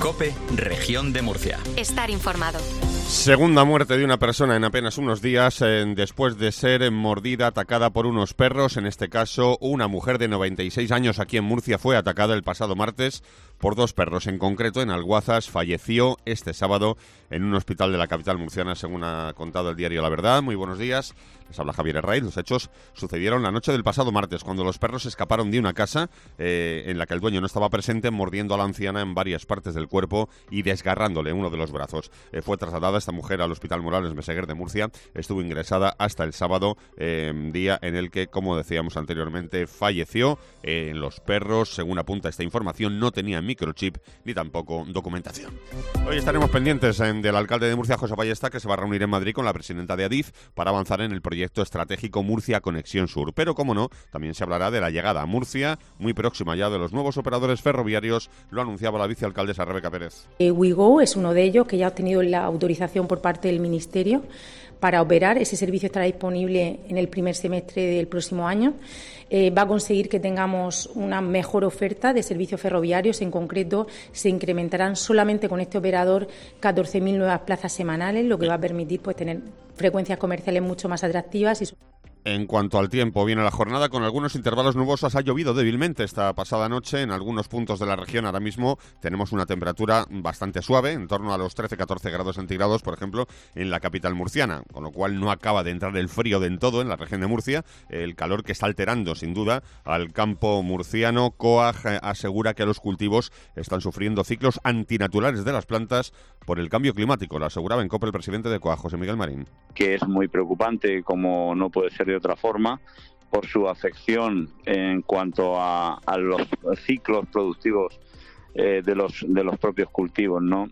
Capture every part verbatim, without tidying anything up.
COPE, Región de Murcia. Estar informado. Segunda muerte de una persona en apenas unos días eh, después de ser mordida, atacada por unos perros. En este caso, una mujer de noventa y seis años aquí en Murcia fue atacada el pasado martes por dos perros. En concreto, en Alguazas, falleció este sábado en un hospital de la capital murciana, según ha contado el diario La Verdad. Muy buenos días. Les habla Javier Herraiz. Los hechos sucedieron la noche del pasado martes, cuando los perros escaparon de una casa eh, en la que el dueño no estaba presente, mordiendo a la anciana en varias partes del cuerpo y desgarrándole uno de los brazos. Eh, fue trasladada esta mujer al Hospital Morales Meseguer de Murcia. Estuvo ingresada hasta el sábado, eh, día en el que, como decíamos anteriormente, falleció. Eh, los perros, según apunta esta información, no tenían microchip ni tampoco documentación. Hoy estaremos pendientes eh, del alcalde de Murcia, José Ballesta, que se va a reunir en Madrid con la presidenta de Adif para avanzar en el proyecto estratégico Murcia Conexión Sur. Pero, como no, también se hablará de la llegada a Murcia, muy próxima ya, de los nuevos operadores ferroviarios. Lo anunciaba la vicealcaldesa Rebeca Pérez. Eh, WeGo es uno de ellos, que ya ha obtenido la autorización por parte del Ministerio para operar. Ese servicio estará disponible en el primer semestre del próximo año. Eh, va a conseguir que tengamos una mejor oferta de servicios ferroviarios. En concreto, se incrementarán solamente con este operador catorce mil nuevas plazas semanales, lo que va a permitir pues tener frecuencias comerciales mucho más atractivas y En cuanto al tiempo, viene la jornada con algunos intervalos nubosos. Ha llovido débilmente esta pasada noche en algunos puntos de la región. Ahora mismo tenemos una temperatura bastante suave, en torno a los trece a catorce grados centígrados, por ejemplo, en la capital murciana, con lo cual no acaba de entrar el frío del todo en la región de Murcia. El calor que está alterando, sin duda, al campo murciano. COAG asegura que los cultivos están sufriendo ciclos antinaturales de las plantas por el cambio climático. Lo aseguraba en COPE el presidente de COAG, José Miguel Marín. Que es muy preocupante, como no puede ser de otra forma, por su afección en cuanto a, a los ciclos productivos eh, de los de los propios cultivos, ¿no?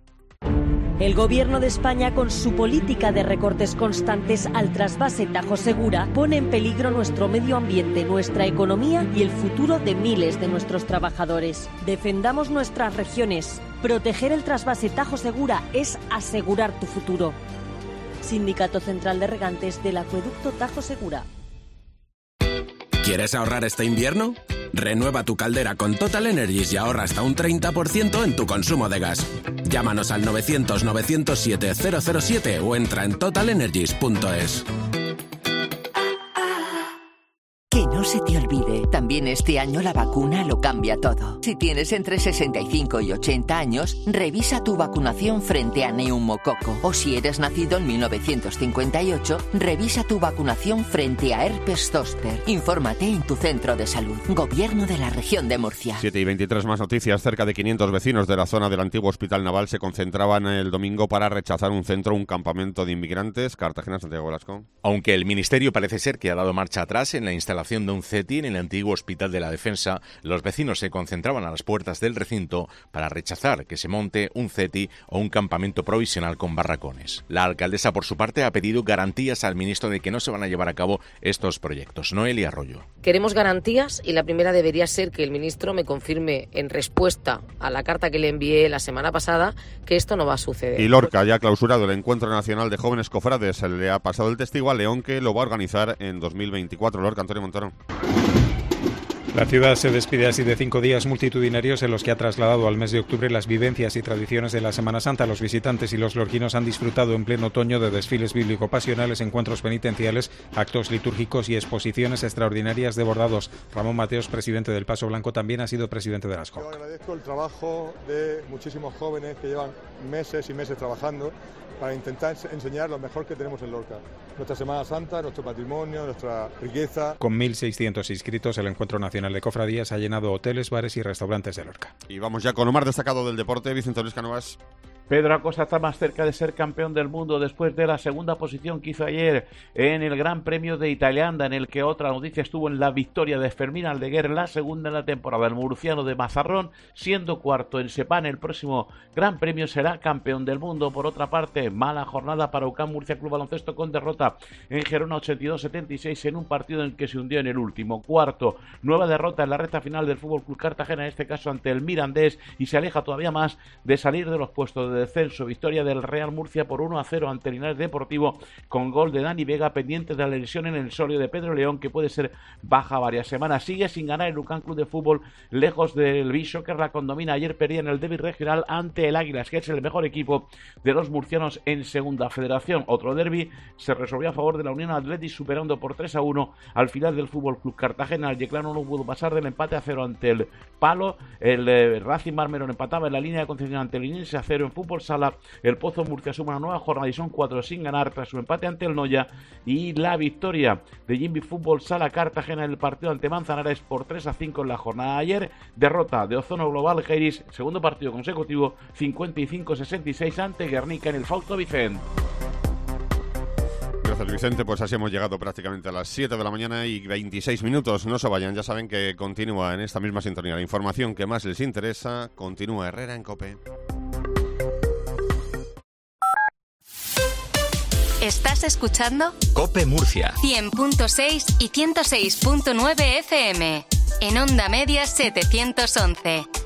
El Gobierno de España, con su política de recortes constantes al trasvase Tajo Segura, pone en peligro nuestro medio ambiente, nuestra economía y el futuro de miles de nuestros trabajadores. Defendamos nuestras regiones. Proteger el trasvase Tajo Segura es asegurar tu futuro. Sindicato Central de Regantes del Acueducto Tajo Segura. ¿Quieres ahorrar este invierno? Renueva tu caldera con Total Energies y ahorra hasta un treinta por ciento en tu consumo de gas. Llámanos al novecientos novecientos siete cero cero siete o entra en total energies punto es. Que no se te olvide, también este año la vacuna lo cambia todo. Si tienes entre sesenta y cinco y ochenta años, revisa tu vacunación frente a neumococo. O si eres nacido en mil novecientos cincuenta y ocho, revisa tu vacunación frente a herpes zóster. Infórmate en tu centro de salud. Gobierno de la Región de Murcia. siete y veintitrés más noticias. Cerca de quinientos vecinos de la zona del antiguo Hospital Naval se concentraban el domingo para rechazar un centro, un campamento de inmigrantes. Cartagena, Santiago Velasco. Aunque el Ministerio parece ser que ha dado marcha atrás en la instalación de un CETI en el antiguo Hospital de la Defensa, los vecinos se concentraban a las puertas del recinto para rechazar que se monte un CETI o un campamento provisional con barracones. La alcaldesa, por su parte, ha pedido garantías al ministro de que no se van a llevar a cabo estos proyectos. Noelia Arroyo. Queremos garantías y la primera debería ser que el ministro me confirme, en respuesta a la carta que le envié la semana pasada, que esto no va a suceder. Y Lorca ya ha clausurado el Encuentro Nacional de Jóvenes Cofrades. Se le ha pasado el testigo a León, que lo va a organizar en dos mil veinticuatro. Lorca, Antonio Montoro. La ciudad se despide así de cinco días multitudinarios en los que ha trasladado al mes de octubre las vivencias y tradiciones de la Semana Santa. Los visitantes y los lorquinos han disfrutado en pleno otoño de desfiles bíblico-pasionales, encuentros penitenciales, actos litúrgicos y exposiciones extraordinarias de bordados. Ramón Mateos, presidente del Paso Blanco, también ha sido presidente de las C O C. Yo agradezco el trabajo de muchísimos jóvenes que llevan meses y meses trabajando para intentar enseñar lo mejor que tenemos en Lorca. Nuestra Semana Santa, nuestro patrimonio, nuestra riqueza. Con mil seiscientos inscritos, el Encuentro Nacional de Cofradías ha llenado hoteles, bares y restaurantes de Lorca. Y vamos ya con lo más destacado del deporte. Vicente Luis Cánovas. Pedro Acosta está más cerca de ser campeón del mundo después de la segunda posición que hizo ayer en el Gran Premio de Italianda, en el que otra noticia estuvo en la victoria de Fermín Aldeguer, la segunda en la temporada. El murciano de Mazarrón, siendo cuarto en Sepán, el próximo Gran Premio será campeón del mundo. Por otra parte, mala jornada para U C A M Murcia Club Baloncesto, con derrota en Gerona ochenta y dos a setenta y seis en un partido en el que se hundió en el último cuarto. Nueva derrota en la recta final del Fútbol Club Cartagena, en este caso ante el Mirandés, y se aleja todavía más de salir de los puestos de de descenso. Victoria del Real Murcia por uno a cero ante el Linares Deportivo, con gol de Dani Vega, pendiente de la lesión en el sóleo de Pedro León, que puede ser baja varias semanas. Sigue sin ganar el Lucan Club de Fútbol, lejos del Bishoker, la condomina. Ayer perdía en el derbi regional ante el Águilas, que es el mejor equipo de los murcianos en Segunda Federación. Otro derbi se resolvió a favor de la Unión Athletic, superando por tres a uno al final del Fútbol Club Cartagena. El Yeclano no pudo pasar del empate a cero ante el Palo. El eh, Racing Marmerón empataba en la línea de Concepción ante el Linense a cero en Fútbol Sala. El Pozo Murcia suma una nueva jornada y son cuatro sin ganar tras su empate ante el Noya, y la victoria de Jimby Fútbol Sala Cartagena en el partido ante Manzanares por tres a cinco en la jornada de ayer. Derrota de Ozono Global Geiris, segundo partido consecutivo, cincuenta y cinco sesenta y seis ante Guernica en el Fausto Vicente. Gracias, Vicente. Pues así hemos llegado prácticamente a las siete de la mañana y veintiséis minutos. No se vayan, ya saben que continúa en esta misma sintonía la información que más les interesa. Continúa Herrera en COPE. ¿Estás escuchando? COPE Murcia. cien punto seis y ciento seis punto nueve F M. En onda media setecientos once.